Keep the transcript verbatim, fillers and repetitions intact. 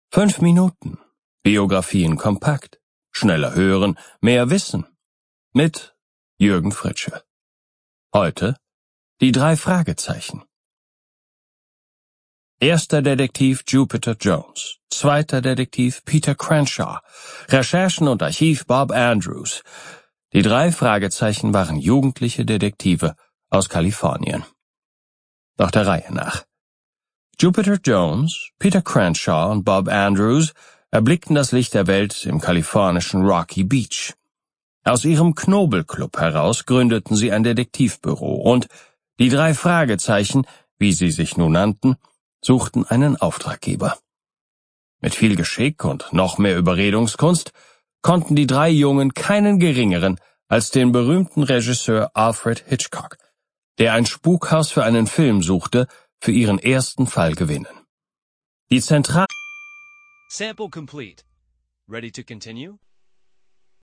Fünf Minuten. Biografien kompakt. Schneller hören, mehr wissen. Mit Jürgen Fritsche. Heute die drei Fragezeichen. Erster Detektiv Jupiter Jones. Zweiter Detektiv Peter Cranshaw. Recherchen und Archiv Bob Andrews. Die drei Fragezeichen waren jugendliche Detektive aus Kalifornien. Nach der Reihe nach. Jupiter Jones, Peter Cranshaw und Bob Andrews erblickten das Licht der Welt im kalifornischen Rocky Beach. Aus ihrem Knobelclub heraus gründeten sie ein Detektivbüro und die drei Fragezeichen, wie sie sich nun nannten, suchten einen Auftraggeber. Mit viel Geschick und noch mehr Überredungskunst konnten die drei Jungen keinen geringeren als den berühmten Regisseur Alfred Hitchcock, der ein Spukhaus für einen Film suchte, für ihren ersten Fall gewinnen. Die Zentral... Sample complete. Ready to continue?